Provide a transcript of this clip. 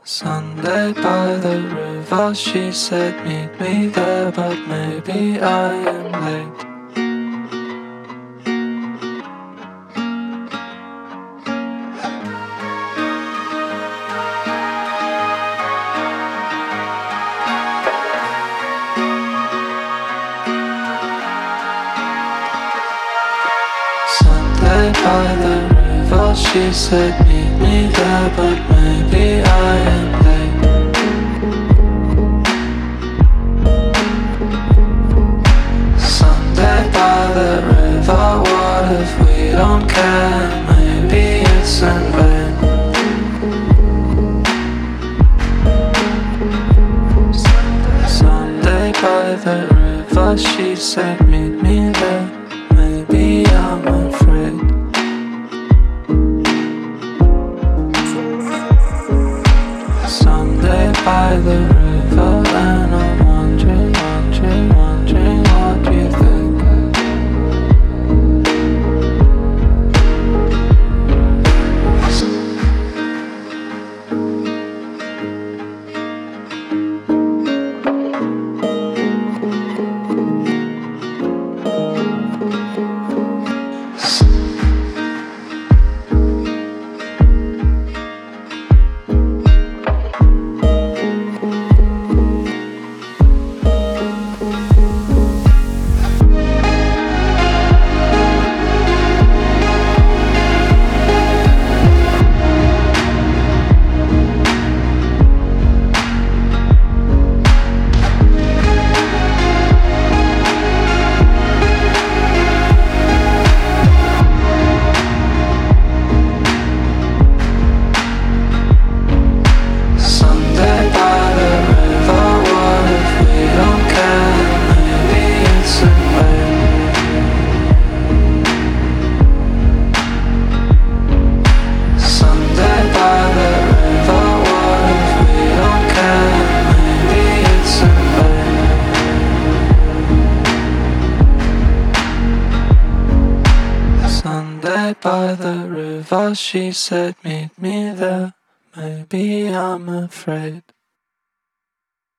Sunday by the river, she said meet me there, but maybe I am late. Sunday by the river, she said meet me there, but maybe I am late. Sunday by the river, what if we don't care? Maybe it's in vain. Sunday by the river, she said meet me there. Maybe I'm afraid. Sunday by the river, and I'm wondering what you think. Sunday by the river, she said meet me there. Maybe I'm afraid.